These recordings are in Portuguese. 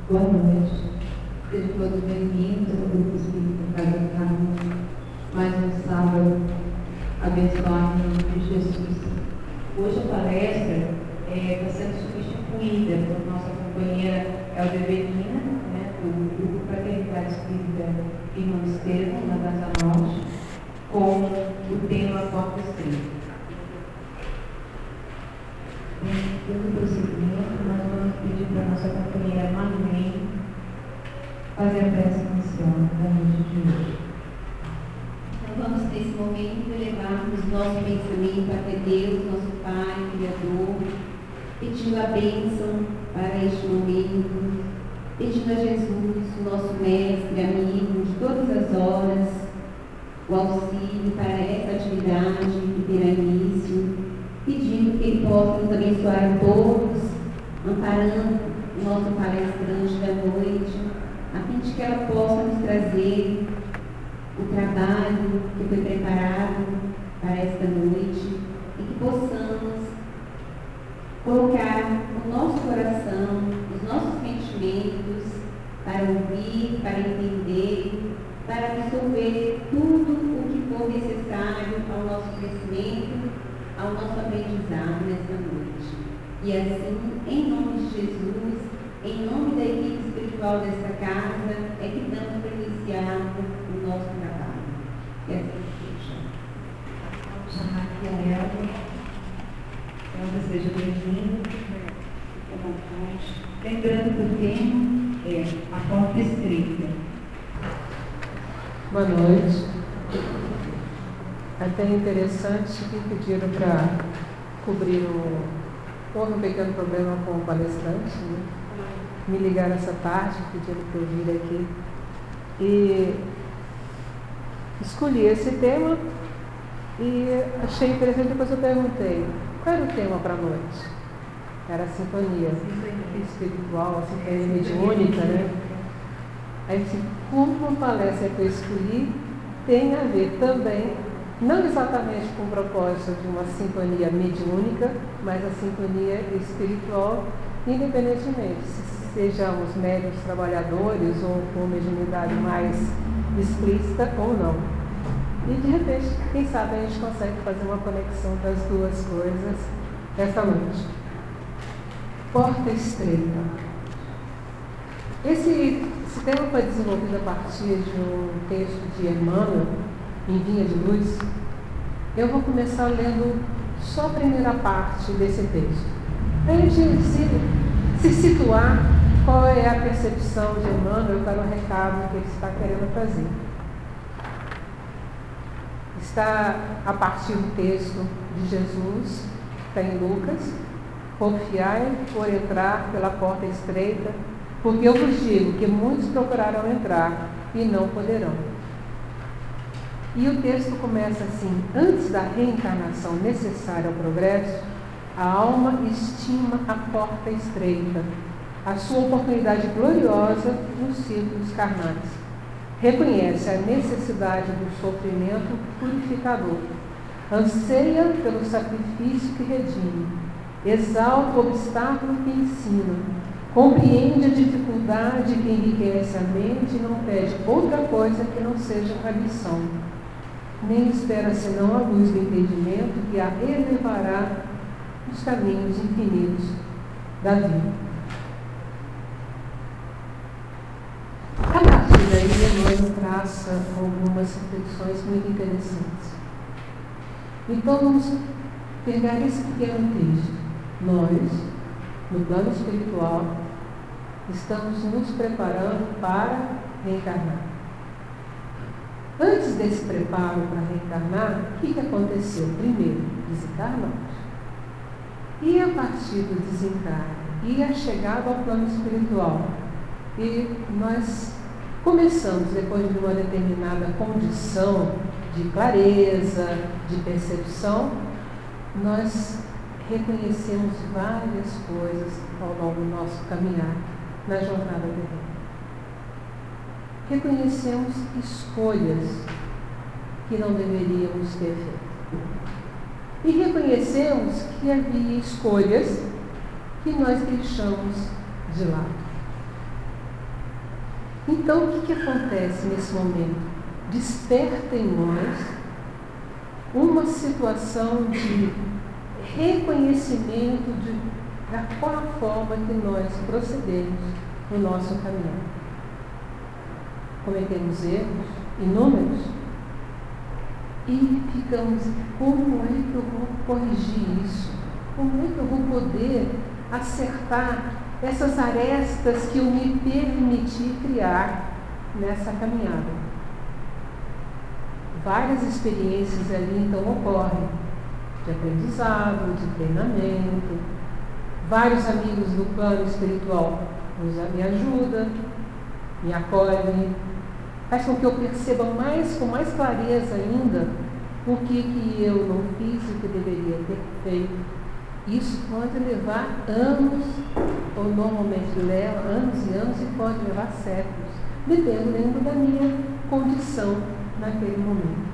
Boa noite. Sejam todos bem-vindos ao Grupo Espírita Casa do Caminho. Mais um sábado abençoado em nome de Jesus. Hoje a palestra está sendo substituída por nossa companheira Eldeberina, do Grupo Fraternidade Espírita Irmão Estevão, na Casa Norte, com o tema Porta Estreita. Dando prosseguimento, nós vamos pedir para a nossa companheira Marlene fazer a prece inicial da noite de hoje. Então vamos nesse momento elevarmos nosso pensamento até Deus, nosso Pai, Criador, pedindo a bênção para este momento, pedindo a Jesus, o nosso mestre, amigo de todas as horas, o auxílio para essa atividade que terá início, pedindo que Ele possa nos abençoar a todos, amparando o nosso palestrante da noite, a fim de que ela possa nos trazer o trabalho que foi preparado para esta noite e que possamos colocar o nosso coração, os nossos sentimentos para ouvir, para entender, para absorver tudo o que for necessário ao nosso crescimento, ao nosso aprendizado nesta noite. E assim, em nome de Jesus, em nome da equipe espiritual desta casa, é que damos para iniciar o nosso trabalho. E assim seja. Vamos chamar aqui a Elda. Elda, seja bem-vinda. Fique à vontade. Lembrando que o tema é a porta estreita. Boa noite. Até interessante que pediram para cobrir houve um pequeno problema com o palestrante, né? Me ligaram essa tarde, pediram para eu vir aqui. E escolhi esse tema e achei interessante, depois eu perguntei, qual era o tema para a noite? Era a sintonia espiritual, a sintonia mediúnica, né? Aí assim, como a palestra que eu escolhi tem a ver também, não exatamente com o propósito de uma sintonia mediúnica, mas a sintonia espiritual, independentemente se sejamos médiuns trabalhadores ou com mediunidade mais explícita ou não. E de repente, quem sabe a gente consegue fazer uma conexão das duas coisas esta noite. Porta estreita. Esse tema foi desenvolvido a partir de um texto de Emmanuel, em Vinha de Luz. Eu vou começar lendo só a primeira parte desse texto. Para a gente se situar qual é a percepção de Emmanuel para o recado que ele está querendo trazer. Está a partir do texto de Jesus, que está em Lucas: confiai por entrar pela porta estreita, porque eu vos digo que muitos procurarão entrar e não poderão. E o texto começa assim: antes da reencarnação necessária ao progresso, a alma estima a porta estreita, a sua oportunidade gloriosa nos círculos carnais. Reconhece a necessidade do sofrimento purificador, anseia pelo sacrifício que redime, exalta o obstáculo que ensina, compreende a dificuldade que enriquece a mente e não pede outra coisa que não seja a lição, nem espera senão a luz do entendimento que a elevará nos caminhos infinitos da vida. A partir daí, Emmanuel traça algumas reflexões muito interessantes. Então, vamos pegar esse pequeno texto. Nós, no plano espiritual, estamos nos preparando para reencarnar. Antes desse preparo para reencarnar, o que aconteceu? Primeiro, desencarnamos. E a partir do desencarne e a chegada ao plano espiritual, e nós começamos, depois de uma determinada condição de clareza, de percepção, nós reconhecemos várias coisas ao longo do nosso caminhar na jornada terrena. Reconhecemos escolhas que não deveríamos ter feito. E reconhecemos que havia escolhas que nós deixamos de lado. Então, o que acontece nesse momento? Desperta em nós uma situação de reconhecimento da qual forma que nós procedemos no nosso caminho. Cometemos erros inúmeros e ficamos, como é que eu vou corrigir isso? Como é que eu vou poder acertar essas arestas que eu me permiti criar nessa caminhada? Várias experiências ali então ocorrem, de aprendizado, de treinamento. Vários amigos do plano espiritual me ajudam, me acolhem, faz com que eu perceba com mais clareza ainda o que eu não fiz e o que deveria ter feito. Isso pode levar anos, ou normalmente leva anos e anos, e pode levar séculos, dependendo da minha condição naquele momento.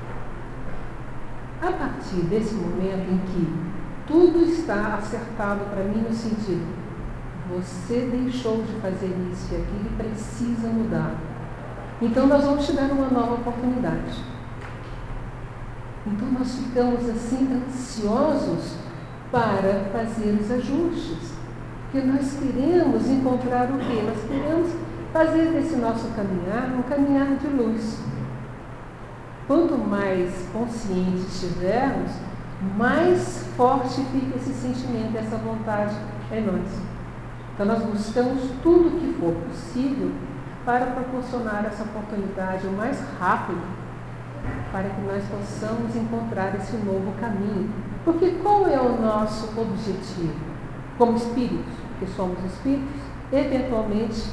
A partir desse momento em que tudo está acertado para mim no sentido, você deixou de fazer isso e aquilo e precisa mudar. Então nós vamos te dar uma nova oportunidade. Então nós ficamos assim ansiosos para fazer os ajustes. Porque nós queremos encontrar o quê? Nós queremos fazer desse nosso caminhar um caminhar de luz. Quanto mais conscientes estivermos, mais forte fica esse sentimento, essa vontade em nós. Então nós buscamos tudo o que for possível para proporcionar essa oportunidade o mais rápido, para que nós possamos encontrar esse novo caminho. Porque qual é o nosso objetivo? Como espíritos, que somos espíritos, eventualmente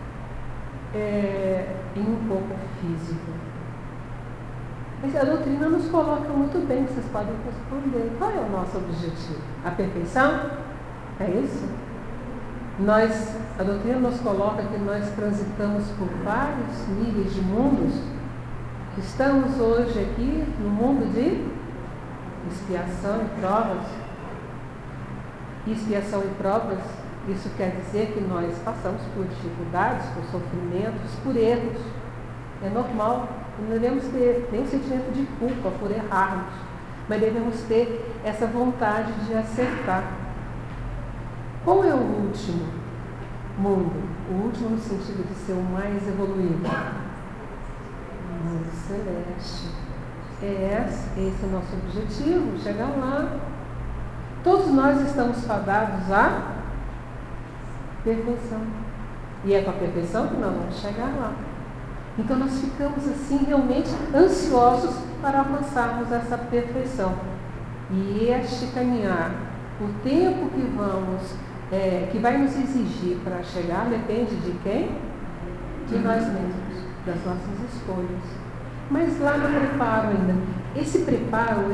em um corpo físico. Mas a doutrina nos coloca muito bem, vocês podem responder. Qual é o nosso objetivo? A perfeição? É isso? A doutrina nos coloca que nós transitamos por vários níveis de mundos. Estamos hoje aqui no mundo de expiação e provas. Expiação e provas, isso quer dizer que nós passamos por dificuldades, por sofrimentos, por erros. É normal. Não devemos ter nem sentimento de culpa por errarmos, mas devemos ter essa vontade de acertar. Qual é o último mundo? O último no sentido de ser o mais evoluído. O mundo celeste. Esse é o nosso objetivo, chegar lá. Todos nós estamos fadados à perfeição. E é com a perfeição que nós vamos chegar lá. Então nós ficamos assim realmente ansiosos para alcançarmos essa perfeição. E este caminhar, o tempo que vai nos exigir para chegar, depende de quem? De nós mesmos, das nossas escolhas. Mas lá no preparo ainda, esse preparo,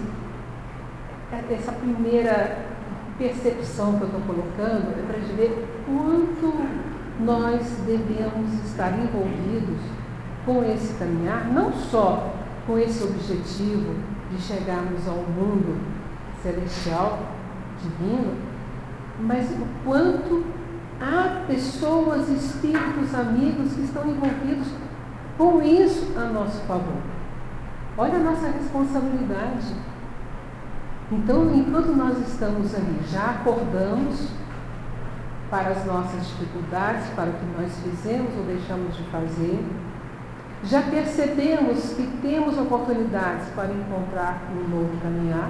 essa primeira percepção que eu estou colocando é para a gente ver quanto nós devemos estar envolvidos com esse caminhar, não só com esse objetivo de chegarmos ao mundo celestial, divino, mas o quanto há pessoas, espíritos, amigos que estão envolvidos com isso a nosso favor. Olha a nossa responsabilidade. Então, enquanto nós estamos ali, já acordamos para as nossas dificuldades, para o que nós fizemos ou deixamos de fazer. Já percebemos que temos oportunidades para encontrar um novo caminhar.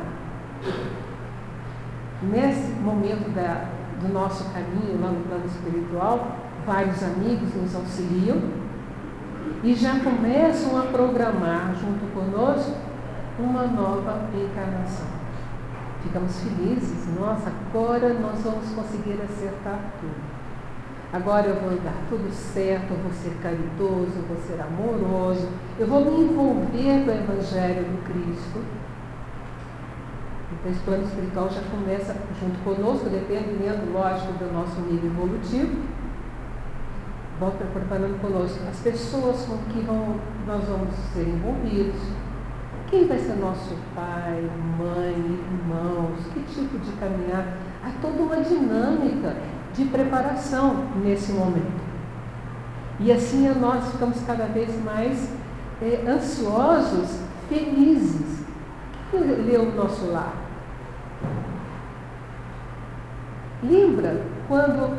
Nesse momento do nosso caminho, lá no plano espiritual, vários amigos nos auxiliam e já começam a programar junto conosco uma nova encarnação. Ficamos felizes, nossa, agora nós vamos conseguir acertar tudo. Agora eu vou dar tudo certo, eu vou ser caridoso, eu vou ser amoroso, eu vou me envolver com o Evangelho do Cristo. Então esse plano espiritual já começa junto conosco, dependendo, lógico, do nosso nível evolutivo. Vão preparando conosco as pessoas com que nós vamos ser envolvidos. Quem vai ser nosso pai, mãe, irmãos? Que tipo de caminhar? Há toda uma dinâmica de preparação nesse momento. E assim nós ficamos cada vez mais ansiosos, felizes. O que leu o nosso lar? Lembra quando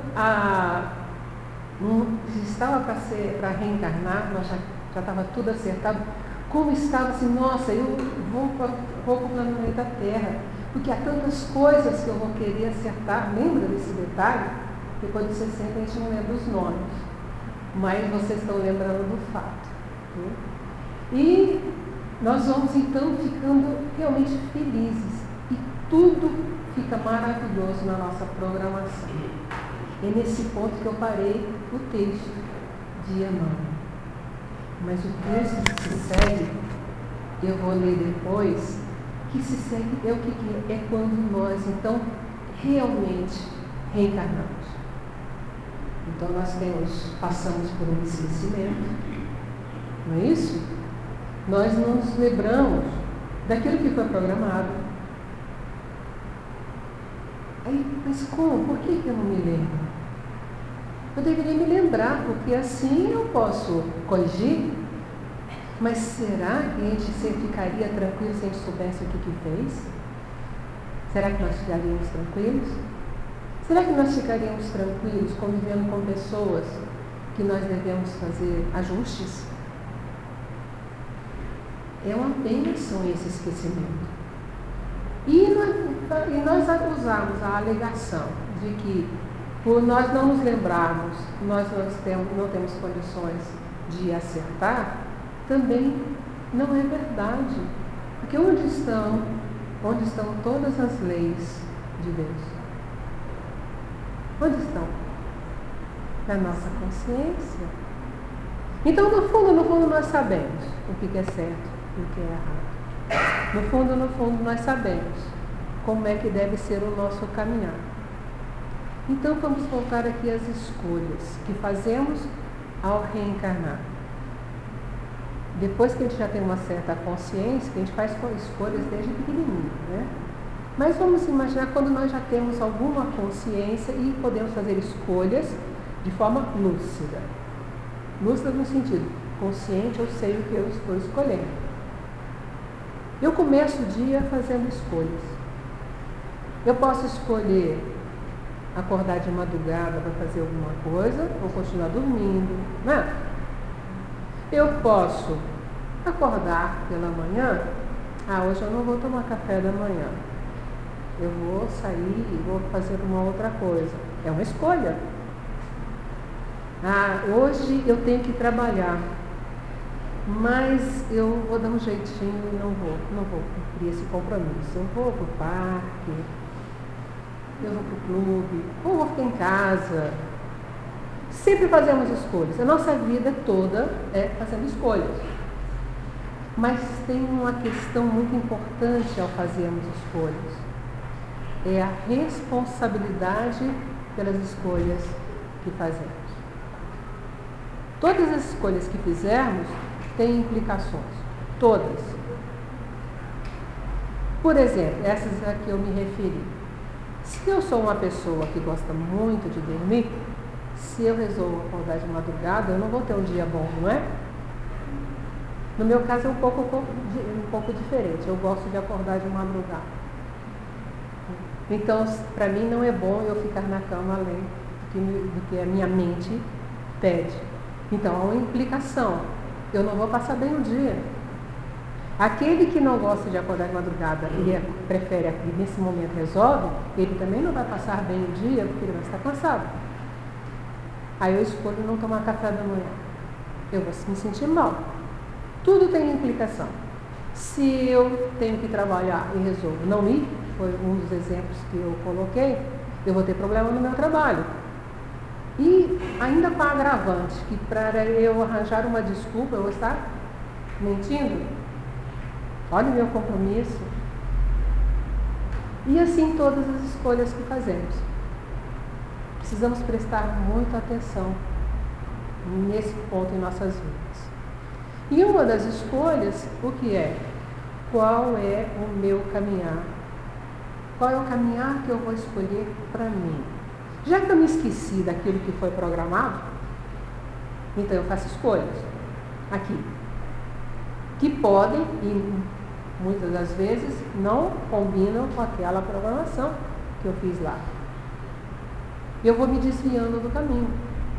estava para reencarnar, nós já estava tudo acertado, como estava assim, nossa, eu vou para o planeta Terra, porque há tantas coisas que eu vou querer acertar. Lembra desse detalhe? Depois de 60 a gente não lembra os nomes, mas vocês estão lembrando do fato. Né? E nós vamos então ficando realmente felizes e tudo fica maravilhoso na nossa programação. É nesse ponto que eu parei o texto de Emmanuel. Mas o texto que se segue, eu vou ler depois, que se segue é o que é quando nós então realmente reencarnamos. Então nós passamos por um esquecimento, não é isso? Nós não nos lembramos daquilo que foi programado. Aí, mas como? Por que eu não me lembro? Eu deveria me lembrar, porque assim eu posso corrigir. Mas será que a gente ficaria tranquilo se a gente soubesse o que fez? Será que nós ficaríamos tranquilos? Será que nós ficaríamos tranquilos convivendo com pessoas que nós devemos fazer ajustes? É uma bênção esse esquecimento. E nós usamos a alegação de que, por nós não nos lembrarmos, nós não temos condições de acertar, também não é verdade. Porque onde estão todas as leis de Deus? Onde estão? Na nossa consciência. Então, no fundo, nós sabemos o que é certo e o que é errado. No fundo, nós sabemos como é que deve ser o nosso caminhar. Então, vamos voltar aqui às escolhas que fazemos ao reencarnar. Depois que a gente já tem uma certa consciência, que a gente faz escolhas desde pequenininho, né? Mas vamos imaginar quando nós já temos alguma consciência e podemos fazer escolhas de forma lúcida. Lúcida no sentido, consciente, eu sei o que eu estou escolhendo. Eu começo o dia fazendo escolhas. Eu posso escolher acordar de madrugada para fazer alguma coisa, ou continuar dormindo, né? Eu posso acordar pela manhã, hoje eu não vou tomar café da manhã. Eu vou sair e vou fazer uma outra coisa. É uma escolha. Hoje eu tenho que trabalhar, mas eu vou dar um jeitinho e não vou cumprir esse compromisso. Eu vou para o parque, eu vou para o clube, ou vou ficar em casa. Sempre fazemos escolhas. A nossa vida toda é fazendo escolhas. Mas tem uma questão muito importante ao fazermos escolhas. É a responsabilidade pelas escolhas que fazemos. Todas as escolhas que fizermos têm implicações. Todas. Por exemplo, essas a que eu me referi. Se eu sou uma pessoa que gosta muito de dormir, se eu resolvo acordar de madrugada, eu não vou ter um dia bom, não é? No meu caso é um pouco diferente. Eu gosto de acordar de madrugada. Então, para mim não é bom eu ficar na cama além do que a minha mente pede. Então, há uma implicação. Eu não vou passar bem o dia. Aquele que não gosta de acordar de madrugada, ele prefere aqui, nesse momento resolve, ele também não vai passar bem o dia, porque ele vai estar cansado. Aí eu escolho não tomar café da manhã. Eu vou me sentir mal. Tudo tem implicação. Se eu tenho que trabalhar e resolvo não ir, foi um dos exemplos que eu coloquei, eu vou ter problema no meu trabalho. E ainda com a agravante, que para eu arranjar uma desculpa, eu vou estar mentindo. Olha o meu compromisso. E assim todas as escolhas que fazemos. Precisamos prestar muita atenção nesse ponto em nossas vidas. E uma das escolhas, o que é? Qual é o meu caminhar? Qual é o caminhar que eu vou escolher para mim? Já que eu me esqueci daquilo que foi programado, Então eu faço escolhas aqui, que podem e muitas das vezes não combinam com aquela programação que eu fiz lá. Eu vou me desviando do caminho.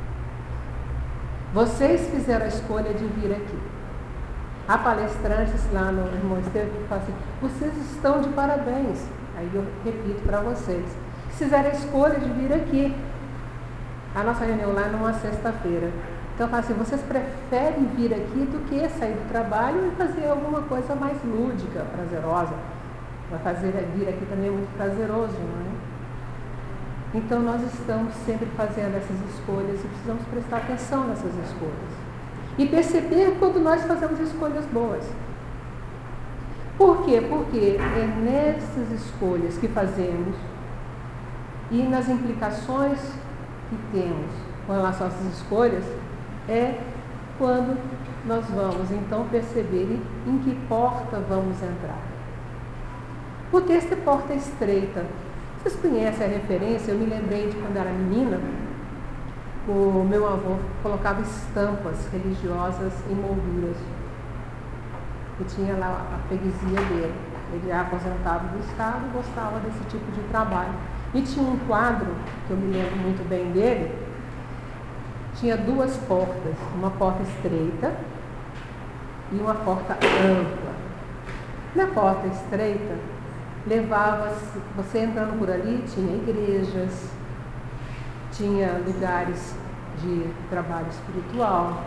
Vocês fizeram a escolha de vir aqui. Há palestrantes lá no Irmão Estevam que falam assim, vocês estão de parabéns. Aí eu repito para vocês, fizeram a escolha de vir aqui. A nossa reunião lá é numa sexta-feira. Então eu falo assim, vocês preferem vir aqui do que sair do trabalho e fazer alguma coisa mais lúdica, prazerosa. Vai fazer vir aqui também é muito prazeroso, não é? Então nós estamos sempre fazendo essas escolhas e precisamos prestar atenção nessas escolhas. E perceber quando nós fazemos escolhas boas. Por quê? Porque é nessas escolhas que fazemos e nas implicações que temos com relação a essas escolhas, é quando nós vamos então perceber em que porta vamos entrar. O texto é porta estreita. Vocês conhecem a referência? Eu me lembrei de quando era menina, o meu avô colocava estampas religiosas em molduras. E tinha lá a freguesia dele. Ele era aposentado do Estado e gostava desse tipo de trabalho. E tinha um quadro, que eu me lembro muito bem dele, tinha duas portas, uma porta estreita e uma porta ampla. Na porta estreita, levava-se, você entrando por ali, tinha igrejas, tinha lugares de trabalho espiritual,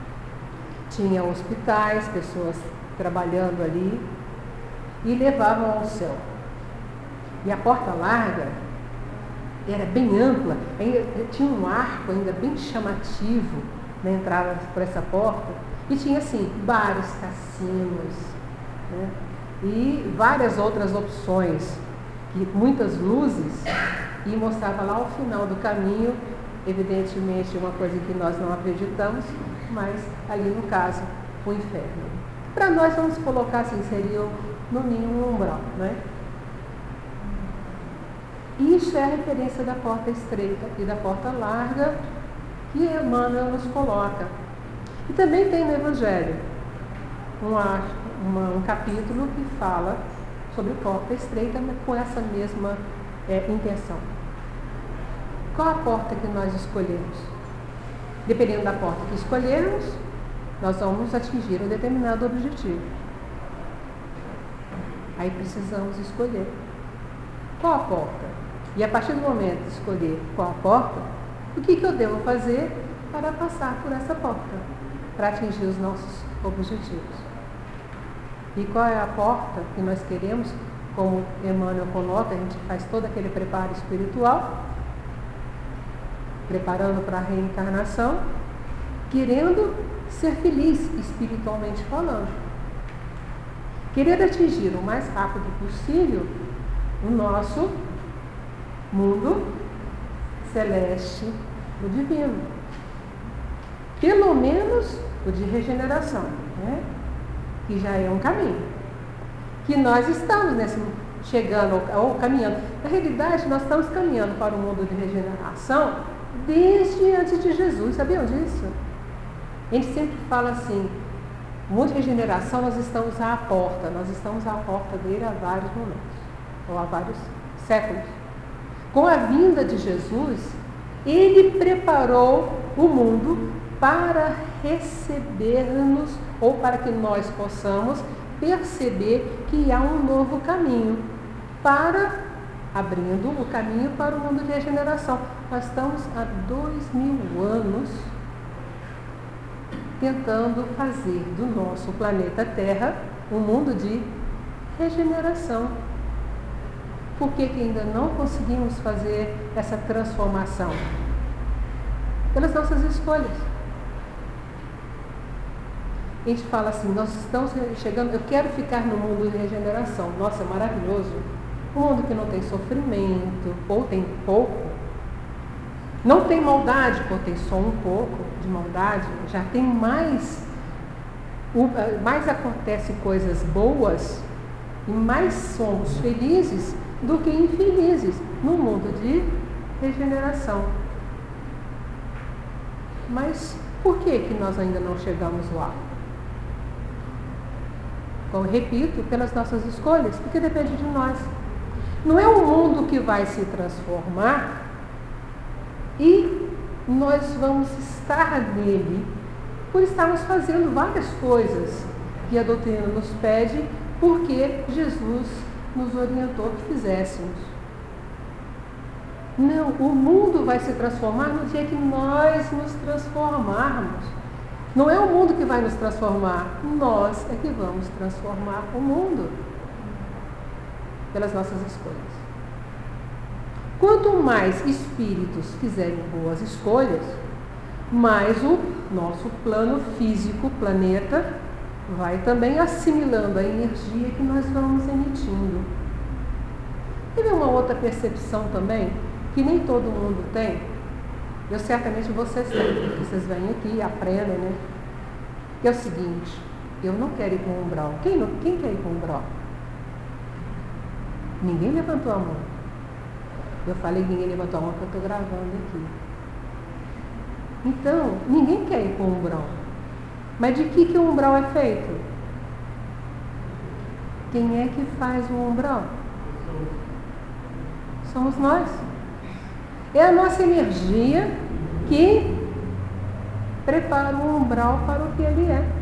tinha hospitais, pessoas trabalhando ali, e levavam ao céu. E a porta larga era bem ampla, tinha um arco ainda bem chamativo na entrada por essa porta, e tinha assim, bares, cassinos, né? E várias outras opções, muitas luzes, e mostrava lá ao final do caminho, evidentemente uma coisa que nós não acreditamos, mas ali no caso, o inferno. Para nós vamos colocar assim, seria no mínimo um umbral, né? Isso é a referência da porta estreita e da porta larga que Emmanuel nos coloca. E também tem no Evangelho um capítulo que fala sobre porta estreita, mas com essa mesma intenção. Qual a porta que nós escolhemos? Dependendo da porta que escolhermos, nós vamos atingir um determinado objetivo. Aí precisamos escolher qual a porta. E a partir do momento de escolher qual a porta, o que eu devo fazer para passar por essa porta, para atingir os nossos objetivos. E qual é a porta que nós queremos, como Emmanuel coloca, a gente faz todo aquele preparo espiritual, preparando para a reencarnação, querendo ser feliz espiritualmente falando. Querendo atingir o mais rápido possível o nosso mundo celeste, o divino. Pelo menos o de regeneração, né? Que já é um caminho. Que nós estamos chegando ou caminhando. Na realidade, nós estamos caminhando para o mundo de regeneração desde antes de Jesus. Sabiam disso? A gente sempre fala assim, o mundo de regeneração nós estamos à porta dele há vários momentos, ou há vários séculos. Com a vinda de Jesus, ele preparou o mundo para receber-nos, ou para que nós possamos perceber que há um novo caminho, abrindo o caminho para o mundo de regeneração. Nós estamos há 2000 anos tentando fazer do nosso planeta Terra um mundo de regeneração. Por que ainda não conseguimos fazer essa transformação? Pelas nossas escolhas. A gente fala assim, nós estamos chegando, eu quero ficar no mundo de regeneração. Nossa, é maravilhoso. Um mundo que não tem sofrimento, ou tem pouco. Não tem maldade, ou tem só um pouco de maldade. Já tem mais acontece coisas boas e mais somos felizes do que infelizes no mundo de regeneração. Mas Por que nós ainda não chegamos lá? Como eu repito, pelas nossas escolhas, porque depende de nós. Não é o mundo que vai se transformar e nós vamos estar nele por estarmos fazendo várias coisas que a doutrina nos pede, porque Jesus nos orientou que fizéssemos. Não, o mundo vai se transformar no dia que nós nos transformarmos. Não é o mundo que vai nos transformar, nós é que vamos transformar o mundo pelas nossas escolhas. Quanto mais espíritos fizerem boas escolhas, mais o nosso plano físico, planeta, vai também assimilando a energia que nós vamos emitindo. Teve uma outra percepção também, que nem todo mundo tem. Eu certamente vocês têm, porque vocês vêm aqui e aprendem, né? Que é o seguinte, eu não quero ir para o umbral. Quem quer ir para o umbral? Ninguém levantou a mão. Eu falei que ninguém levantou a mão porque eu estou gravando aqui. Então, ninguém quer ir para o umbral. Mas de que o umbral é feito? Quem é que faz o umbral? Somos nós. É a nossa energia que prepara o umbral para o que ele é.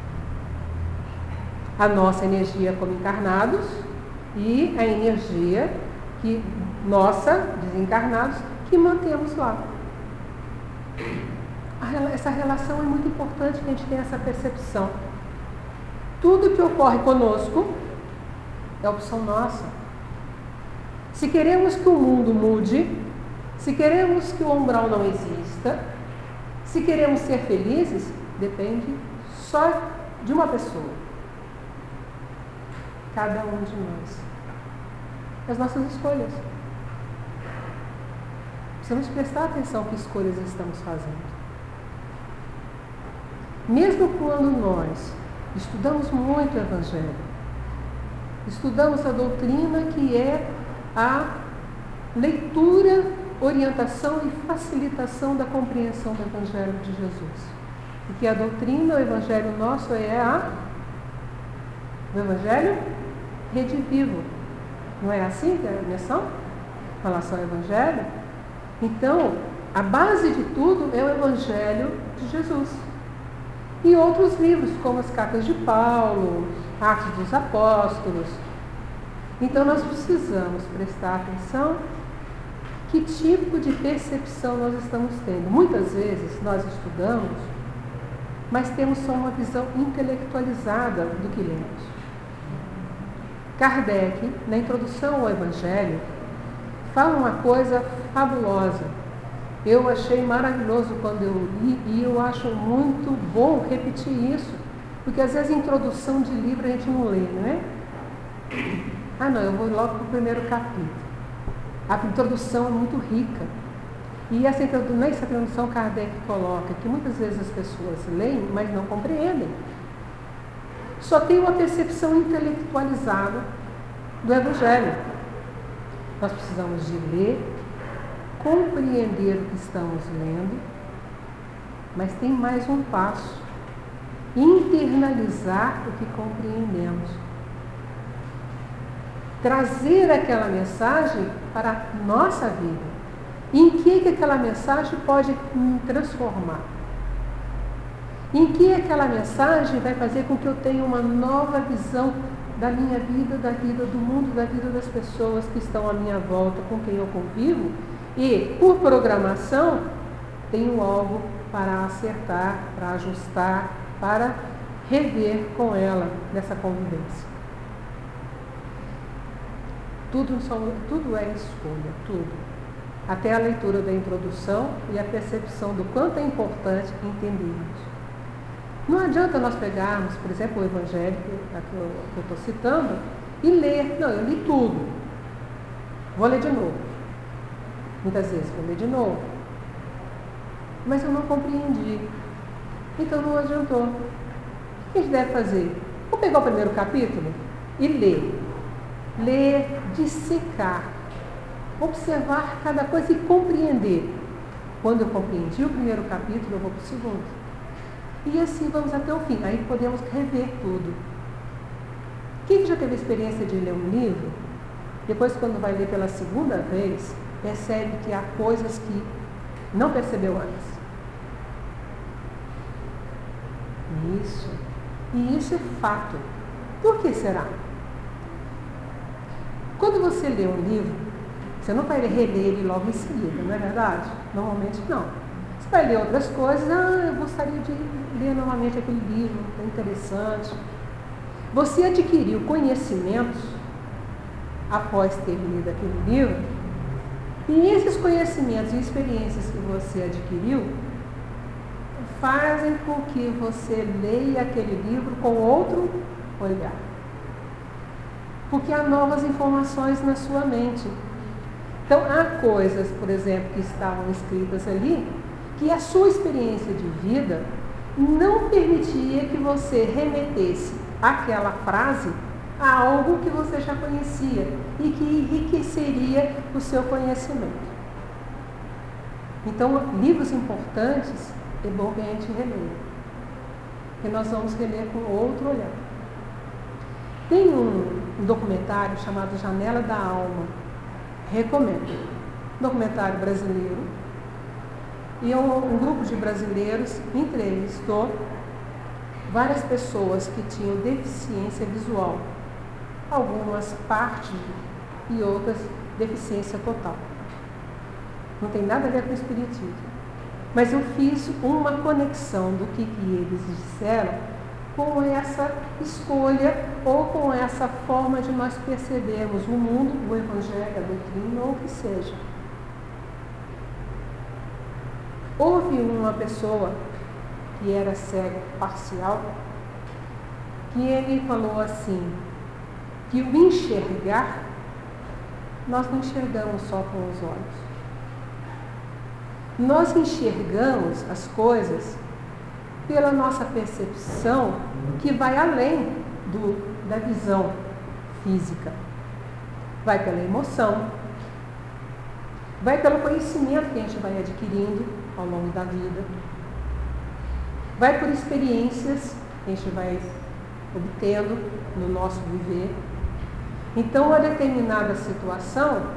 A nossa energia como encarnados e a energia que nossa, desencarnados, que mantemos lá. Essa relação é muito importante que a gente tenha essa percepção. Tudo que ocorre conosco é opção nossa. Se queremos que o mundo mude, se queremos que o umbral não exista, se queremos ser felizes, depende só de uma pessoa. Cada um de nós. As nossas escolhas. Precisamos prestar atenção que escolhas estamos fazendo. Mesmo quando nós estudamos muito o Evangelho, estudamos a doutrina que é a leitura, orientação e facilitação da compreensão do Evangelho de Jesus. Porque a doutrina, o Evangelho nosso é o Evangelho redivivo. Não é assim que é a missão? Em relação ao Evangelho? Então, a base de tudo é o Evangelho de Jesus. E outros livros, como as cartas de Paulo, Atos dos Apóstolos. Então, nós precisamos prestar atenção que tipo de percepção nós estamos tendo. Muitas vezes nós estudamos, mas temos só uma visão intelectualizada do que lemos. Kardec, na introdução ao Evangelho, fala uma coisa fabulosa. Eu achei maravilhoso quando eu li e eu acho muito bom repetir isso, porque às vezes a introdução de livro a gente não lê, não é? Ah não, eu vou logo para o primeiro capítulo. A introdução é muito rica. E nessa introdução Kardec coloca que muitas vezes as pessoas leem, mas não compreendem. Só tem uma percepção intelectualizada do Evangelho. Nós precisamos de ler, compreender o que estamos lendo, mas tem mais um passo: internalizar o que compreendemos. Trazer aquela mensagem para a nossa vida. Em que aquela mensagem pode me transformar? Em que aquela mensagem vai fazer com que eu tenha uma nova visão da minha vida, da vida do mundo, da vida das pessoas que estão à minha volta, com quem eu convivo, e, por programação, tenho algo para acertar, para ajustar, para rever com ela nessa convivência. Tudo é escolha, tudo. Até a leitura da introdução e a percepção do quanto é importante entendermos. Não adianta nós pegarmos, por exemplo, o Evangelho que eu estou citando e ler. Não, eu li tudo. Vou ler de novo. Muitas vezes vou ler de novo. Mas eu não compreendi. Então não adiantou. O que a gente deve fazer? Vou pegar o primeiro capítulo e ler. Ler, dissecar. Observar cada coisa e compreender. Quando eu compreendi o primeiro capítulo, eu vou para o segundo. E assim vamos até o fim. Aí podemos rever tudo. Quem já teve a experiência de ler um livro, depois quando vai ler pela segunda vez, percebe que há coisas que não percebeu antes. E isso é fato. Por que será? Quando você lê um livro, você não vai reler ele logo em seguida, não é verdade? Normalmente não. Você vai ler outras coisas, eu gostaria de ler novamente aquele livro, é interessante. Você adquiriu conhecimentos após ter lido aquele livro, e esses conhecimentos e experiências que você adquiriu fazem com que você leia aquele livro com outro olhar. Porque há novas informações na sua mente. Então, há coisas, por exemplo, que estavam escritas ali, que a sua experiência de vida não permitia que você remetesse aquela frase a algo que você já conhecia e que enriqueceria o seu conhecimento. Então, livros importantes é bom que a gente releia, porque nós vamos reler com outro olhar. Tem um documentário chamado Janela da Alma, recomendo. Documentário brasileiro. E um grupo de brasileiros entrevistou várias pessoas que tinham deficiência visual, algumas partes e outras deficiência total. Não tem nada a ver com o espiritismo. Mas eu fiz uma conexão do que eles disseram com essa escolha ou com essa forma de nós percebermos o mundo, o evangelho, a doutrina ou o que seja. Houve uma pessoa que era cego parcial, que ele falou assim, que o enxergar, nós não enxergamos só com os olhos. Nós enxergamos as coisas pela nossa percepção que vai além da visão física. Vai pela emoção, vai pelo conhecimento que a gente vai adquirindo ao longo da vida, vai por experiências que a gente vai obtendo no nosso viver. Então, uma determinada situação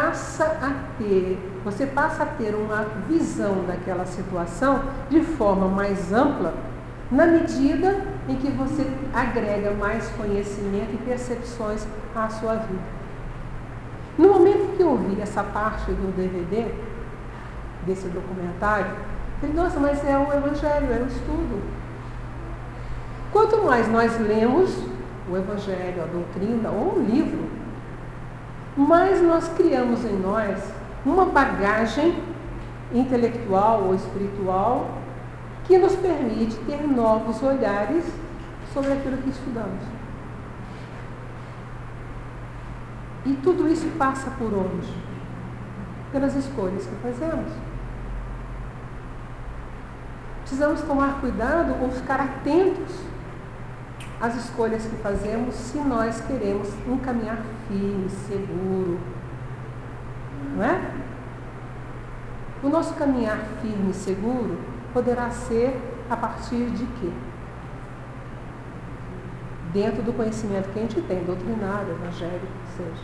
você passa a ter uma visão daquela situação de forma mais ampla, na medida em que você agrega mais conhecimento e percepções à sua vida. No momento que eu vi essa parte do DVD, desse documentário, eu falei, nossa, mas é o Evangelho, é o estudo. Quanto mais nós lemos o Evangelho, a doutrina ou um livro, mais nós criamos em nós uma bagagem intelectual ou espiritual que nos permite ter novos olhares sobre aquilo que estudamos. E tudo isso passa por onde? Pelas escolhas que fazemos. Precisamos tomar cuidado ou ficar atentos às escolhas que fazemos se nós queremos um caminhar firme, seguro. Não é? O nosso caminhar firme e seguro poderá ser a partir de quê? Dentro do conhecimento que a gente tem, doutrinário, evangélico, que seja.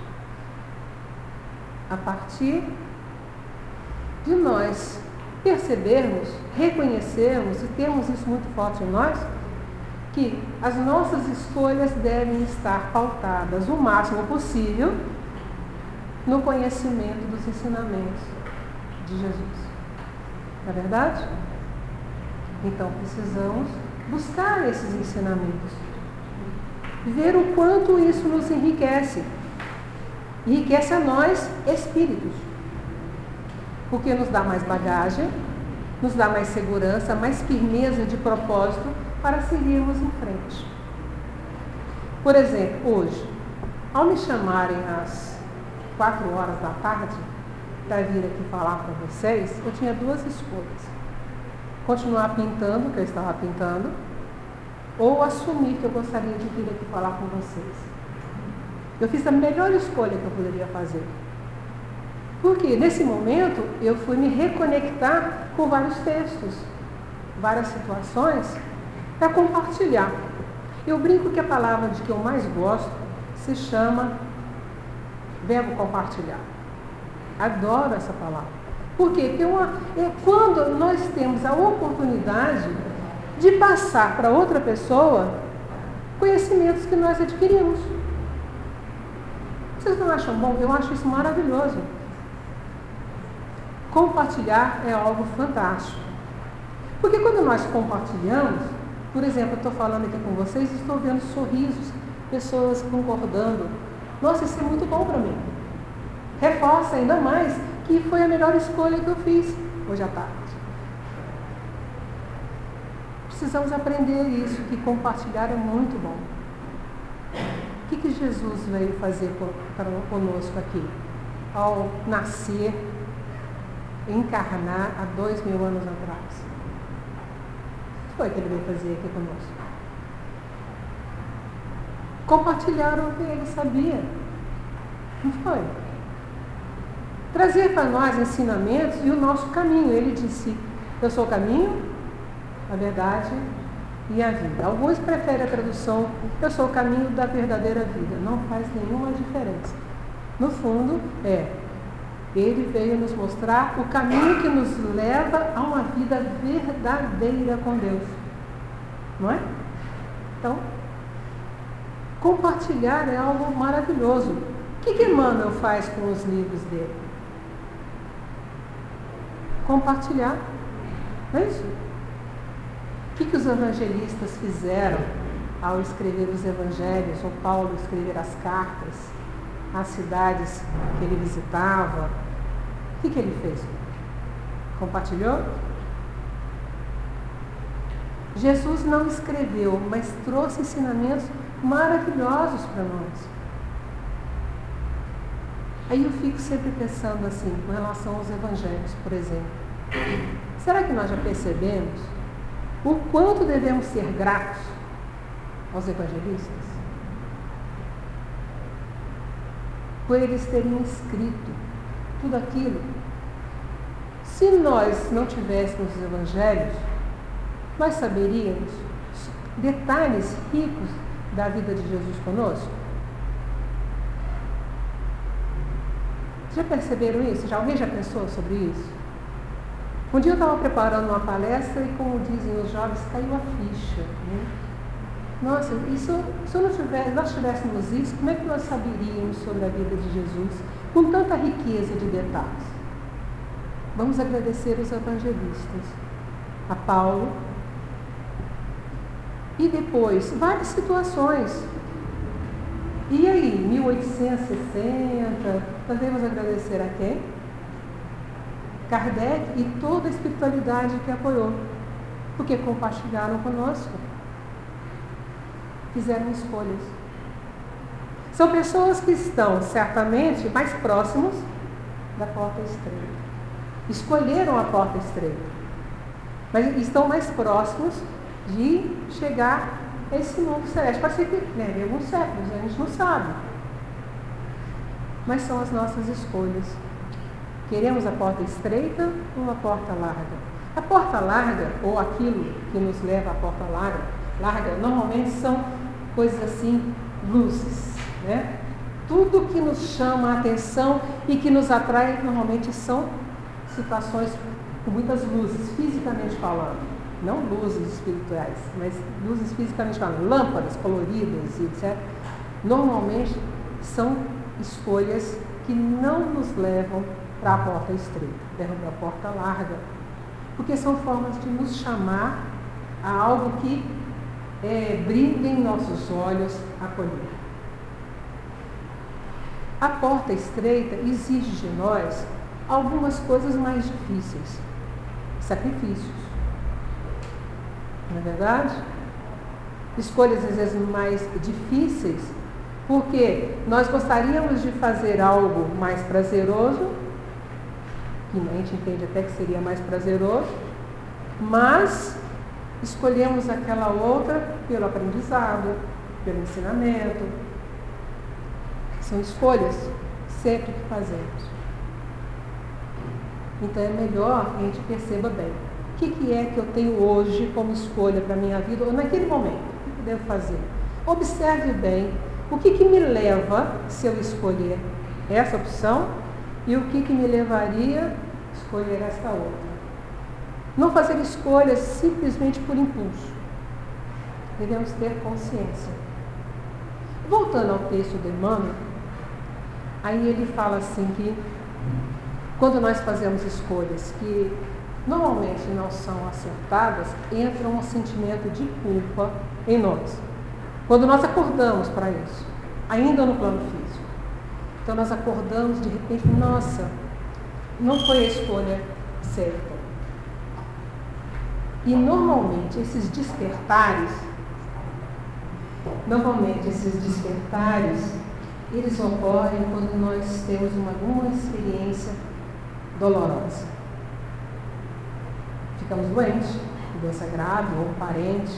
A partir de nós percebermos, reconhecermos e termos isso muito forte em nós, que as nossas escolhas devem estar pautadas o máximo possível no conhecimento dos ensinamentos de Jesus. Não é verdade? Então precisamos buscar esses ensinamentos, ver o quanto isso nos enriquece. Enriquece a nós, espíritos, porque nos dá mais bagagem, nos dá mais segurança, mais firmeza de propósito para seguirmos em frente. Por exemplo, hoje, ao me chamarem às 4 horas da tarde para vir aqui falar com vocês, eu tinha duas escolhas. Continuar pintando o que eu estava pintando, ou assumir que eu gostaria de vir aqui falar com vocês. Eu fiz a melhor escolha que eu poderia fazer. Porque nesse momento eu fui me reconectar com vários textos várias situações, para compartilhar. Eu brinco que a palavra de que eu mais gosto se chama verbo compartilhar. Adoro essa palavra. Por quê? Porque é quando nós temos a oportunidade de passar para outra pessoa conhecimentos que nós adquirimos. Vocês não acham bom? Eu acho isso maravilhoso. Compartilhar é algo fantástico. Porque quando nós compartilhamos, por exemplo, eu estou falando aqui com vocês e estou vendo sorrisos, pessoas concordando. Nossa, isso é muito bom para mim. Reforça ainda mais que foi a melhor escolha que eu fiz hoje à tarde. Precisamos aprender isso, que compartilhar é muito bom. O que Jesus veio fazer conosco aqui? Ao nascer, encarnar há 2000 anos atrás. O que foi que ele veio fazer aqui conosco? Compartilhar o que ele sabia. Não foi? Trazer para nós ensinamentos e o nosso caminho. Ele disse, eu sou o caminho, a verdade e a vida. Alguns preferem a tradução, eu sou o caminho da verdadeira vida. Não faz nenhuma diferença. No fundo, ele veio nos mostrar o caminho que nos leva a uma vida verdadeira com Deus. Não é? Então, compartilhar é algo maravilhoso. O que Emmanuel faz com os livros dele? Compartilhar. Não é isso? O que os evangelistas fizeram ao escrever os evangelhos, ou Paulo escrever as cartas às cidades que ele visitava? O que ele fez? Compartilhou? Jesus não escreveu, mas trouxe ensinamentos maravilhosos para nós. Aí eu fico sempre pensando assim, com relação aos evangelhos, por exemplo. Será que nós já percebemos o quanto devemos ser gratos aos evangelistas? Por eles terem escrito tudo aquilo. Se nós não tivéssemos os evangelhos, nós saberíamos detalhes ricos da vida de Jesus conosco? Já perceberam isso? Alguém já pensou sobre isso? Um dia eu estava preparando uma palestra e, como dizem os jovens, caiu a ficha. Né? Nossa, se nós tivéssemos isso, como é que nós saberíamos sobre a vida de Jesus com tanta riqueza de detalhes? Vamos agradecer os evangelistas, a Paulo, e depois várias situações. E aí, 1860, nós devemos agradecer a quem? Kardec e toda a espiritualidade que apoiou, porque compartilharam conosco, fizeram escolhas. São pessoas que estão certamente mais próximos da porta estreita. Escolheram a porta estreita, mas estão mais próximos de chegar a esse mundo celeste. Pode ser que leve alguns séculos, a gente não sabe. Mas são as nossas escolhas. Queremos a porta estreita ou a porta larga? A porta larga, ou aquilo que nos leva à porta larga, normalmente são coisas assim, luzes, né? Tudo que nos chama a atenção e que nos atrai, normalmente são situações com muitas luzes, fisicamente falando. Não luzes espirituais, mas luzes fisicamente falando, lâmpadas coloridas e etc. Normalmente são escolhas que não nos levam para a porta estreita, levam para a porta larga, porque são formas de nos chamar a algo que brilhe em nossos olhos acolher. A porta estreita exige de nós algumas coisas mais difíceis, sacrifícios. Não é verdade? Escolhas às vezes mais difíceis, porque nós gostaríamos de fazer algo mais prazeroso, que a gente entende até que seria mais prazeroso, mas escolhemos aquela outra pelo aprendizado, pelo ensinamento. São escolhas sempre que fazemos. Então é melhor que a gente perceba bem. O que é que eu tenho hoje como escolha para a minha vida, ou naquele momento? O que eu devo fazer? Observe bem o que me leva, se eu escolher essa opção, e o que me levaria a escolher esta outra. Não fazer escolhas simplesmente por impulso. Devemos ter consciência. Voltando ao texto de Emmanuel, aí ele fala assim que quando nós fazemos escolhas que normalmente não são acertadas, entra um sentimento de culpa em nós. Quando nós acordamos para isso, ainda no plano físico. Então nós acordamos de repente, nossa, não foi a escolha certa. E normalmente esses despertares, eles ocorrem quando nós temos alguma experiência dolorosa. Ficamos doentes, doença grave ou um parente.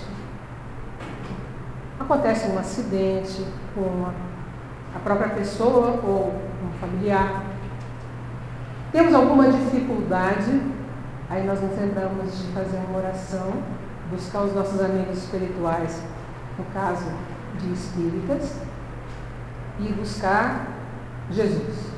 Acontece um acidente com a própria pessoa ou um familiar. Temos alguma dificuldade, aí nós nos lembramos de fazer uma oração, buscar os nossos amigos espirituais, no caso de espíritas, e buscar Jesus.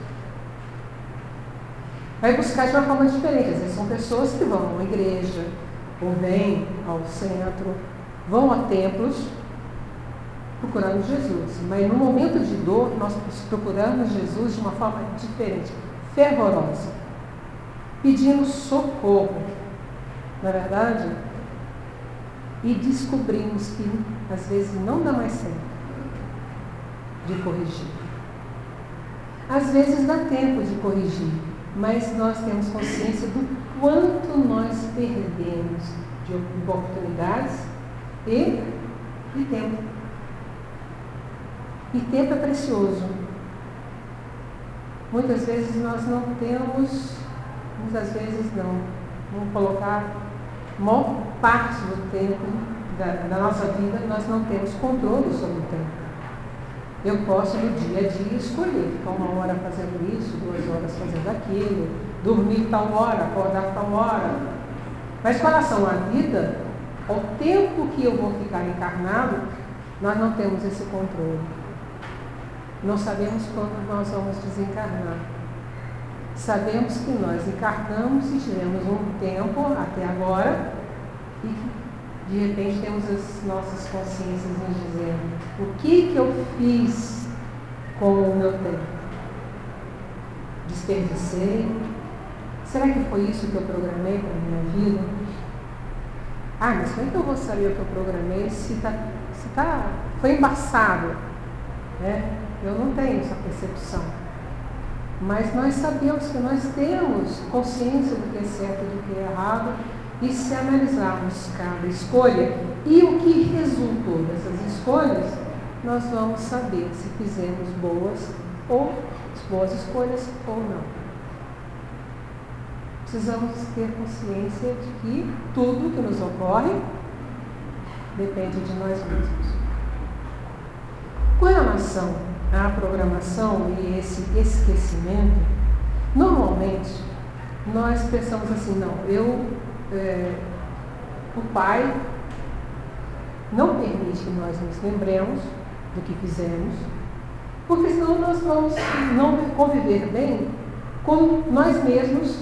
Vai buscar de uma forma diferente. Às vezes são pessoas que vão a uma igreja, ou vêm ao centro, vão a templos, procurando Jesus. Mas no momento de dor, nós procuramos Jesus de uma forma diferente, fervorosa, pedindo socorro, não é verdade? E descobrimos que às vezes não dá mais tempo de corrigir. Às vezes dá tempo de corrigir, mas nós temos consciência do quanto nós perdemos de oportunidades e de tempo. E tempo é precioso. Muitas vezes nós não temos, muitas vezes não. Vamos colocar a maior parte do tempo da nossa vida, nós não temos controle sobre o tempo. Eu posso no dia a dia escolher, ficar 1 hora fazendo isso, 2 horas fazendo aquilo, dormir tal hora, acordar tal hora. Mas com relação à vida, ao tempo que eu vou ficar encarnado, nós não temos esse controle. Não sabemos quando nós vamos desencarnar. Sabemos que nós encarnamos e tivemos um tempo até agora e de repente temos as nossas consciências nos dizendo: o que eu fiz com o meu tempo? Desperdicei? Será que foi isso que eu programei para a minha vida? Ah, mas como é que eu vou saber o que eu programei se foi embaçado? Né? Eu não tenho essa percepção. Mas nós sabemos que nós temos consciência do que é certo e do que é errado, e se analisarmos cada escolha e o que resultou dessas escolhas, nós vamos saber se fizemos boas escolhas ou não. Precisamos ter consciência de que tudo que nos ocorre depende de nós mesmos. Com relação à programação e esse esquecimento, normalmente nós pensamos assim, não, o Pai não permite que nós nos lembremos do que fizemos, porque senão nós vamos não conviver bem com nós mesmos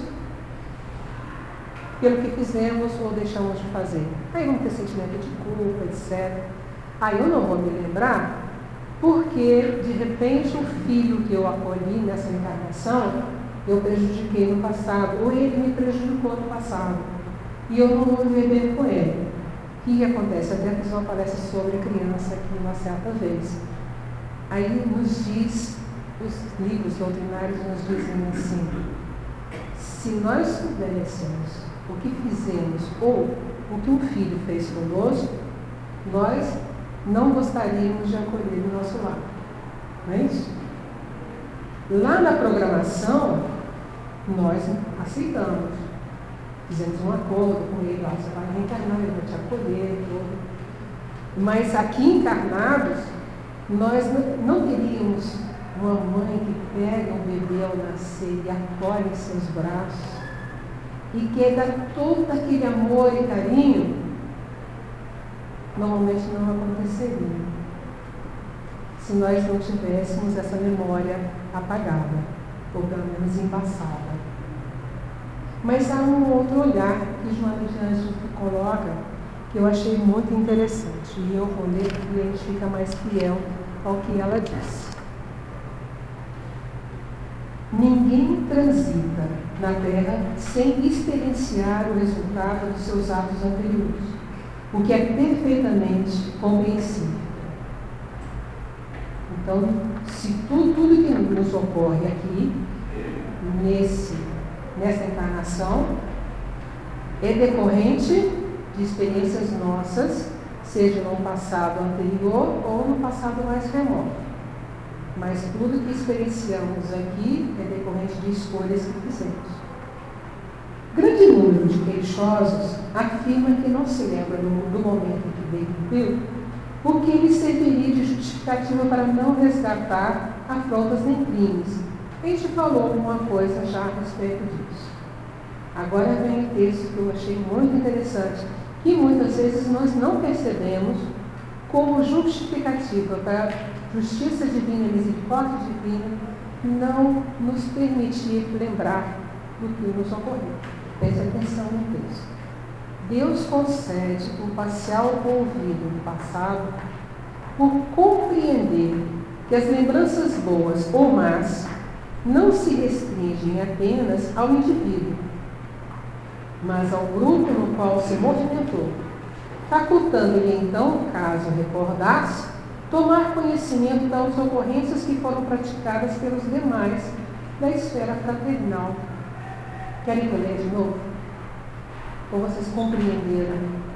pelo que fizemos ou deixamos de fazer. Aí vamos ter sentimento de culpa, etc. Aí eu não vou me lembrar porque, de repente, o filho que eu acolhi nessa encarnação, eu prejudiquei no passado, ou ele me prejudicou no passado, e eu não vou viver bem com ele. O que acontece? Até fiz uma palestra sobre a criança aqui uma certa vez. Aí nos diz, os livros doutrinários nos dizem assim: se nós soubéssemos o que fizemos ou o que um filho fez conosco, nós não gostaríamos de acolher no nosso lar. Não é isso? Lá na programação, nós aceitamos. Fizemos um acordo com ele, você vai reencarnar, ele vai te acolher, tudo. Mas aqui encarnados, nós não teríamos uma mãe que pega um bebê ao nascer e acolhe em seus braços e que dá todo aquele amor e carinho, normalmente não aconteceria se nós não tivéssemos essa memória apagada, ou pelo menos embaçada. Mas há um outro olhar que Joana de Ângeles coloca, que eu achei muito interessante, e eu vou ler e a gente fica mais fiel ao que ela disse. Ninguém transita na Terra sem experienciar o resultado dos seus atos anteriores, o que é perfeitamente compreensível. Então, se tudo que nos ocorre aqui, nessa encarnação, é decorrente de experiências nossas, seja no passado anterior ou no passado mais remoto. Mas tudo que experienciamos aqui é decorrente de escolhas que fizemos. Grande número de queixosos afirma que não se lembra do momento em que veio, porque ele serviria de justificativa para não resgatar afrontas nem crimes. A gente falou alguma coisa já a respeito disso. Agora vem o texto que eu achei muito interessante, que muitas vezes nós não percebemos como justificativa para a justiça divina e misericórdia divina não nos permitir lembrar do que nos ocorreu. Preste atenção no texto. Deus concede um parcial ouvido no passado por compreender que as lembranças boas ou más não se restringem apenas ao indivíduo, mas ao grupo no qual se movimentou, facultando-lhe então, caso recordasse, tomar conhecimento das ocorrências que foram praticadas pelos demais da esfera fraternal. Querem que eu leia de novo? Ou vocês compreenderam?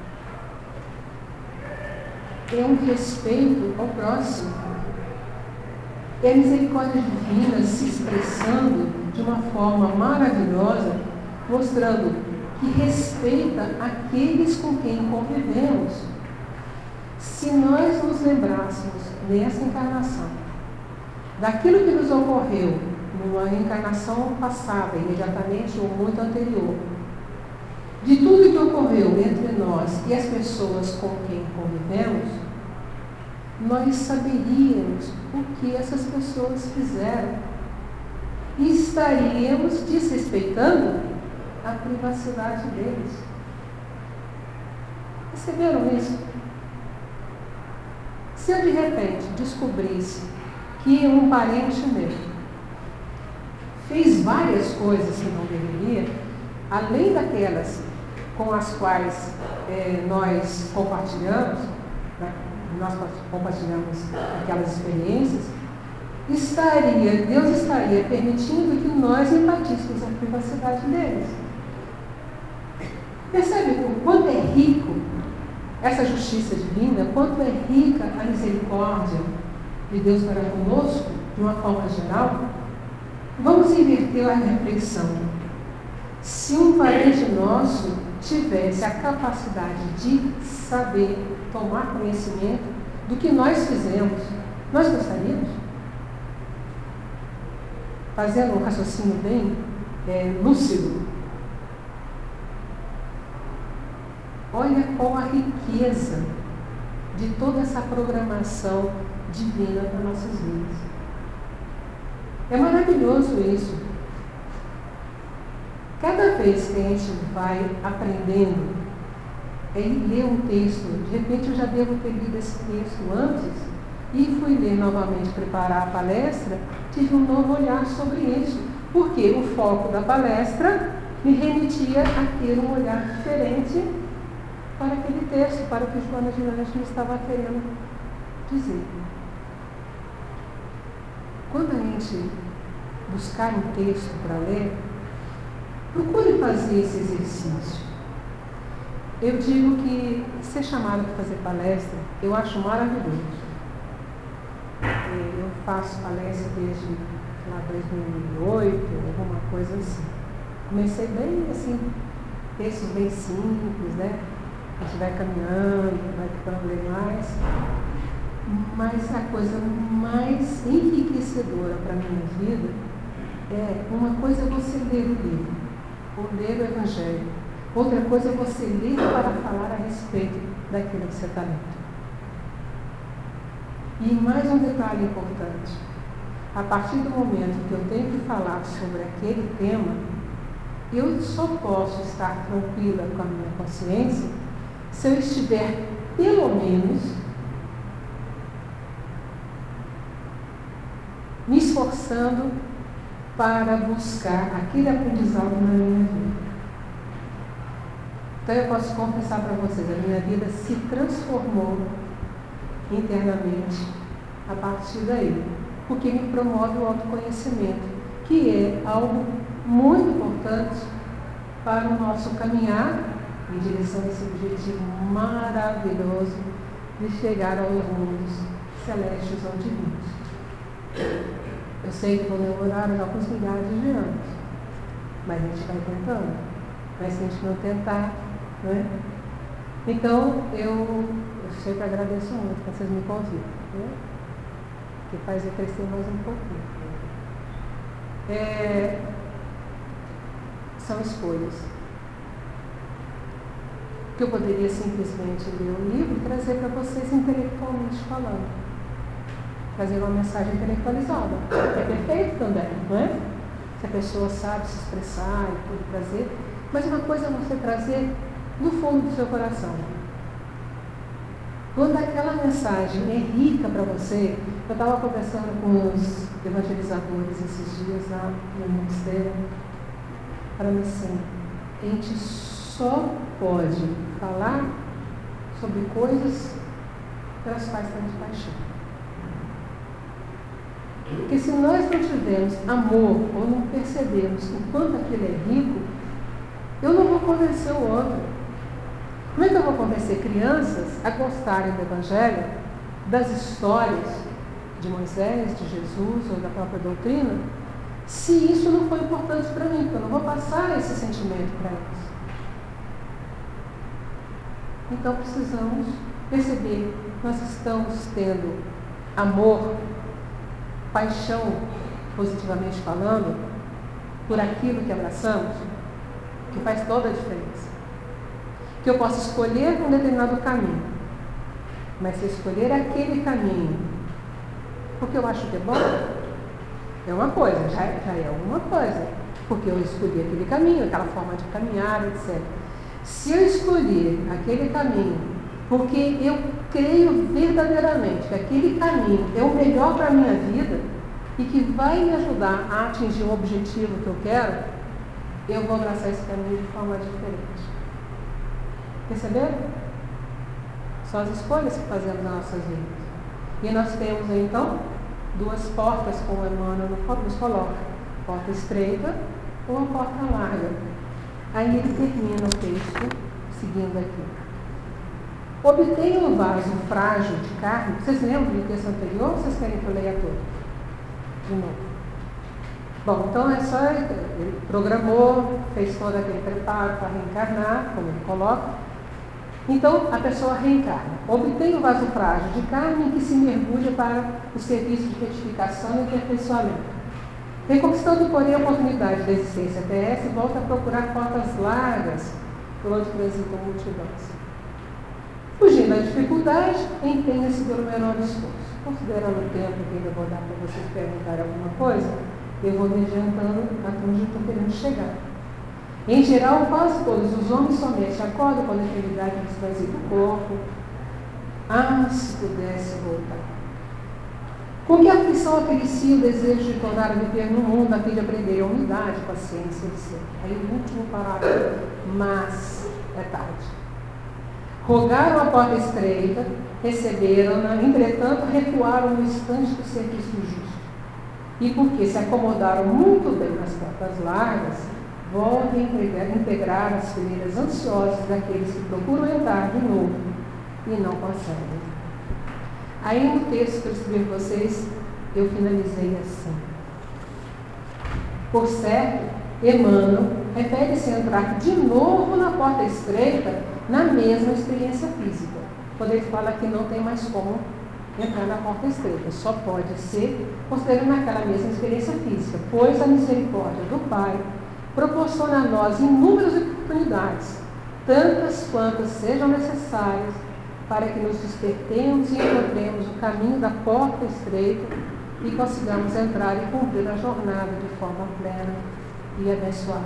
É um respeito ao próximo. É a misericórdia divina se expressando de uma forma maravilhosa, mostrando que respeita aqueles com quem convivemos. Se nós nos lembrássemos nessa encarnação daquilo que nos ocorreu numa encarnação passada, imediatamente ou muito anterior, de tudo que ocorreu entre nós e as pessoas com quem convivemos, nós saberíamos o que essas pessoas fizeram e estaríamos desrespeitando a privacidade deles. Perceberam isso? Se eu de repente descobrisse que um parente meu fez várias coisas que não deveria, além daquelas com as quais nós compartilhamos, né? Nós compartilhamos aquelas experiências, Deus estaria permitindo que nós invatíssemos a privacidade deles. Percebe o quanto é rico essa justiça divina, quanto é rica a misericórdia de Deus para conosco, de uma forma geral? Vamos inverter a reflexão. Se um parente nosso tivesse a capacidade de saber, tomar conhecimento do que nós fizemos, nós gostaríamos? Fazendo um raciocínio bem lúcido. Olha qual a riqueza de toda essa programação divina para nossas vidas. É maravilhoso isso. Cada vez que a gente vai aprendendo e ler um texto, de repente eu já devo ter lido esse texto antes e fui ler novamente, preparar a palestra, tive um novo olhar sobre isso, porque o foco da palestra me remetia a ter um olhar diferente para aquele texto, para o que Joana de Ângeles estava querendo dizer. Quando a gente buscar um texto para ler, procure fazer esse exercício. Eu digo que ser chamado para fazer palestra, eu acho maravilhoso. Eu faço palestra desde lá 2008, alguma coisa assim. Comecei bem assim, textos bem simples, né? A gente vai caminhando, vai ficando ler mais. Mas a coisa mais enriquecedora para a minha vida é uma coisa você ler o livro, ou ler o Evangelho. Outra coisa é você ler para falar a respeito daquilo que você está lendo. E mais um detalhe importante. A partir do momento que eu tenho que falar sobre aquele tema, eu só posso estar tranquila com a minha consciência se eu estiver, pelo menos, me esforçando para buscar aquele aprendizado na minha vida. Então eu posso confessar para vocês, a minha vida se transformou internamente a partir daí, porque me promove o autoconhecimento, que é algo muito importante para o nosso caminhar em direção a esse objetivo maravilhoso de chegar aos mundos celestes ou divinos. Eu sei que vou demorar alguns milhares de anos, mas a gente vai tentando. Mas se a gente não tentar, não é? Então, eu sempre agradeço muito que vocês me convidam, né? Que faz eu crescer mais um pouquinho. São escolhas. Que eu poderia simplesmente ler o livro e trazer para vocês intelectualmente falando. Trazer uma mensagem intelectualizada. É perfeito também, não é? Se a pessoa sabe se expressar e tudo trazer. Mas uma coisa é você trazer do fundo do seu coração. Quando aquela mensagem é rica para você, eu estava conversando com os evangelizadores esses dias lá no ministério, para mim assim, a gente só pode falar sobre coisas pelas quais temos paixão. Porque se nós não tivermos amor ou não percebermos o quanto aquilo é rico, eu não vou convencer o outro. Como é que eu vou convencer crianças a gostarem do Evangelho, das histórias de Moisés, de Jesus ou da própria doutrina, se isso não for importante para mim? Porque eu não vou passar esse sentimento para eles. Então precisamos perceber que nós estamos tendo amor, paixão, positivamente falando, por aquilo que abraçamos, que faz toda a diferença. Que eu posso escolher um determinado caminho, mas se eu escolher aquele caminho porque eu acho que é bom, é uma coisa, já é alguma coisa, porque eu escolhi aquele caminho, aquela forma de caminhar, etc. Se eu escolher aquele caminho porque eu creio verdadeiramente que aquele caminho é o melhor para a minha vida e que vai me ajudar a atingir o objetivo que eu quero, eu vou abraçar esse caminho de forma diferente. Perceberam? São as escolhas que fazemos nas nossas vidas. E nós temos, então, duas portas, como Emmanuel nos coloca. Porta estreita ou a porta larga. Aí ele termina o texto, seguindo aqui. Obtenha um vaso frágil de carne. Vocês lembram do texto anterior ou vocês querem que eu leia todo? De novo. Bom, então é só ele programou, fez todo aquele preparo para reencarnar, como ele coloca. Então, a pessoa reencarna. Obtém o vaso frágil de carne em que se mergulha para o serviço de retificação e aperfeiçoamento. Reconquistando, porém, a oportunidade da existência terrestre, volta a procurar portas largas por onde transitam multidões. Fugindo da dificuldade, empenha-se pelo menor esforço. Considerando o tempo que ainda vou dar para vocês perguntarem alguma coisa, eu vou me adiantando até onde eu estou querendo chegar. Em geral, quase todos os homens somente acordam com a eternidade do desvazio do corpo. Ah, se pudesse voltar. Com que aflição acaricia o desejo de tornar a viver no mundo a fim de aprender a humildade, paciência, etc. Aí o último parágrafo, mas é tarde. Rogaram a porta estreita, receberam-na, entretanto recuaram no instante do serviço justo. E porque se acomodaram muito bem nas portas largas, voltem a integrar as fileiras ansiosas daqueles que procuram entrar de novo e não conseguem. Aí no texto que eu escrevi para vocês, eu finalizei assim. Por certo, Emmanuel refere-se a entrar de novo na porta estreita na mesma experiência física. Quando ele fala que não tem mais como entrar na porta estreita, só pode ser considerando aquela mesma experiência física, pois a misericórdia do Pai proporciona a nós inúmeras oportunidades, tantas quantas sejam necessárias, para que nos despertemos e encontremos o caminho da porta estreita e consigamos entrar e cumprir a jornada de forma plena e abençoada.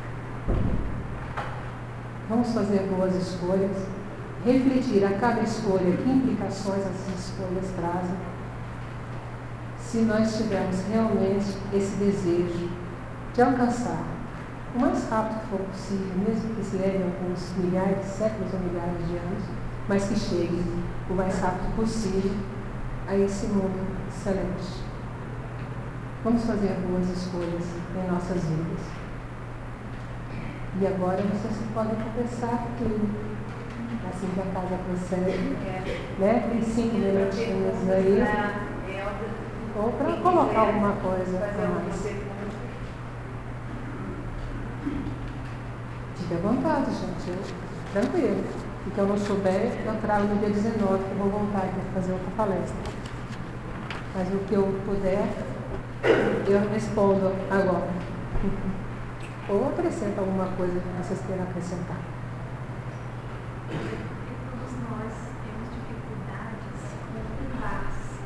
Vamos fazer boas escolhas, refletir a cada escolha que implicações essas escolhas trazem. Se nós tivermos realmente esse desejo de alcançar o mais rápido que for possível, mesmo que se leve alguns milhares, séculos ou milhares de anos, mas que chegue o mais rápido possível a esse mundo excelente. Vamos fazer boas escolhas em nossas vidas. E agora vocês podem conversar tudo, assim que a casa prossegue, né? Tem 5 minutinhos aí. Ou para colocar alguma coisa a mais. Fique à vontade, gente. Tranquilo. O que eu não souber, eu trago no dia 19, que eu vou voltar aqui para fazer outra palestra. Mas o que eu puder, eu respondo agora. Ou acrescento alguma coisa que vocês queiram acrescentar. Todos nós temos dificuldades com privar-se.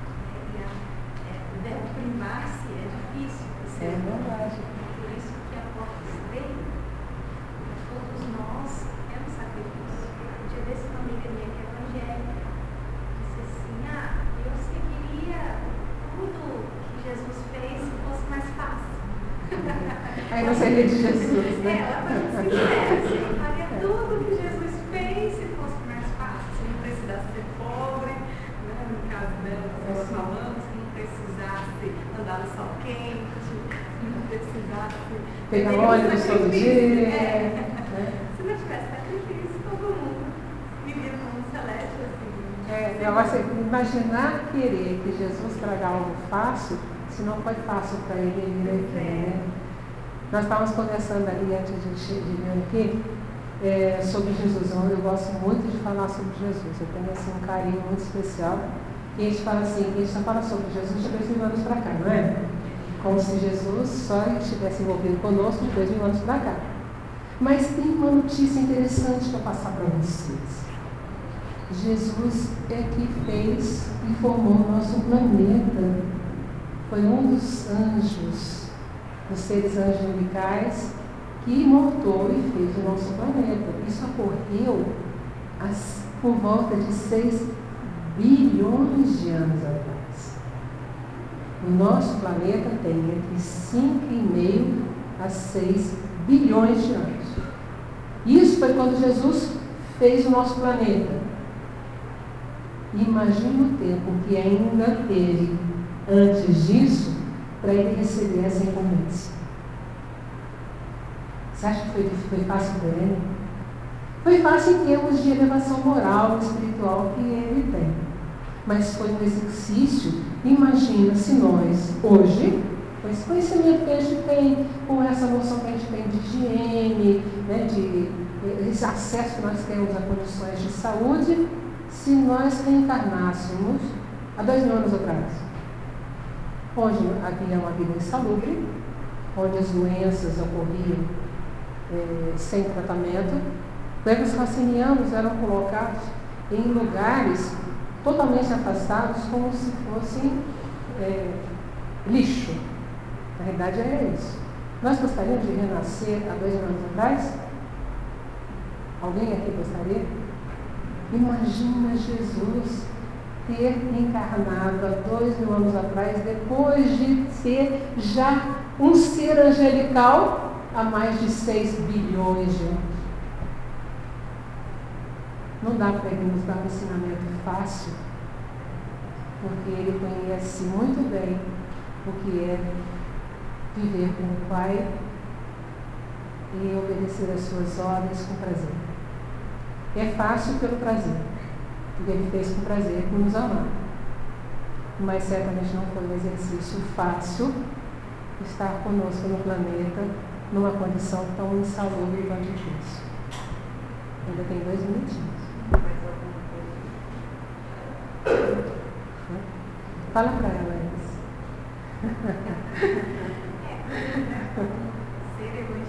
O verbo privar-se é difícil. É verdade. Por isso que a porta estreita, todos nós temos sacrifício. Um dia desse uma amiga minha que é evangélica disse assim, eu seguiria tudo que Jesus fez se fosse mais fácil. Aí não seria de Jesus, né? Ela foi muito sincera, eu faria tudo que Jesus fez se fosse mais fácil, se não precisasse ser pobre, né? No caso dela, nós falamos, se não precisasse andar no sol quente, se não precisasse pegar ônibus todo dia. Se não tivesse sacrifício, todo mundo vivia no mundo celeste assim. Agora, imaginar querer que Jesus traga algo fácil, se não foi fácil para ele vir aqui, né? Nós estávamos conversando ali antes de vir aqui sobre Jesus. Eu gosto muito de falar sobre Jesus. Eu tenho assim, um carinho muito especial. E a gente fala assim, a gente só fala sobre Jesus de 2000 anos para cá, não é? Como se Jesus só estivesse envolvido conosco de 2000 anos para cá. Mas tem uma notícia interessante para passar para vocês. Jesus é que fez e formou o nosso planeta. Foi um dos anjos, dos seres angelicais, que mortou e fez o nosso planeta. Isso ocorreu por volta de 6 bilhões de anos atrás. O nosso planeta tem entre 5,5 a 6 bilhões de anos. Isso foi quando Jesus fez o nosso planeta. Imagina o tempo que ainda teve antes disso para ele receber essa incumbência. Você acha que foi fácil para ele? Foi fácil em termos de elevação moral e espiritual que ele tem. Mas foi um exercício. Imagina se nós, hoje, com esse conhecimento que a gente tem, com essa noção que a gente tem de higiene, né, de esse acesso que nós temos a condições de saúde, se nós reencarnássemos há 2000 anos atrás, onde havia uma vida insalubre, onde as doenças ocorriam sem tratamento, os racinianos eram colocados em lugares totalmente afastados, como se fossem lixo. Na realidade era isso. Nós gostaríamos de renascer há 2000 anos atrás? Alguém aqui gostaria? Imagina Jesus ter encarnado há 2000 anos atrás, depois de ser já um ser angelical há mais de 6 bilhões de anos. Não dá para ele nos dar um ensinamento fácil, porque ele conhece muito bem o que é viver com o Pai e obedecer às suas ordens com prazer. É fácil pelo prazer, porque ele fez com prazer por nos amar. Mas certamente não foi um exercício fácil estar conosco no planeta numa condição tão insalubre quanto difícil. Ainda tem 2 minutinhos. Fala para ela isso. Ser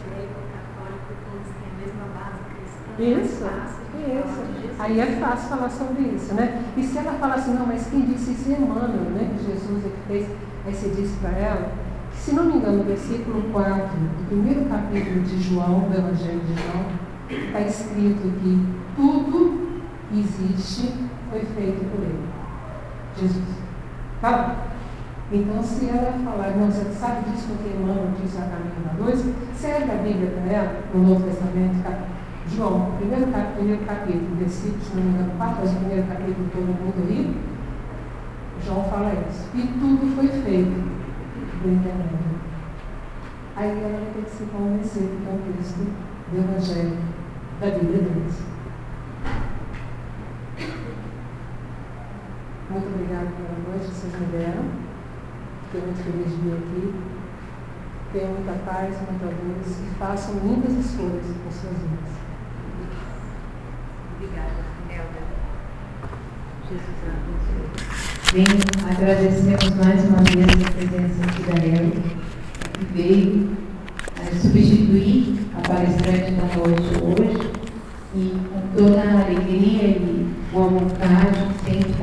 Isso. Aí é fácil falar sobre isso, né? E se ela fala assim, não, mas quem disse isso é Emmanuel, né? Que Jesus é que fez. Aí você diz para ela, que, se não me engano, no versículo 4 do primeiro capítulo de João, do Evangelho de João, está escrito que tudo que existe foi feito por ele. Jesus. Tá? Então, se ela falar, não, você sabe disso porque Emmanuel diz a caminho da luz, serve a Bíblia para ela, no Novo Testamento, João, primeiro capítulo, versículo, se não me engano, 4, mas o primeiro capítulo todo mundo aí, João fala isso. E tudo foi feito do intermédio. Aí ela vai ter que se convencer que é um texto do Evangelho da Bíblia deles. Muito obrigada pela noite que vocês me deram. Fiquei muito feliz de vir aqui. Tenham muita paz, muita luz e façam muitas escolhas com suas vidas. Obrigada, Helder. Jesus abençoe. Bem, agradecemos mais uma vez a presença aqui da Helder, que veio substituir a palestrante da noite hoje, e com toda a alegria e boa vontade, sempre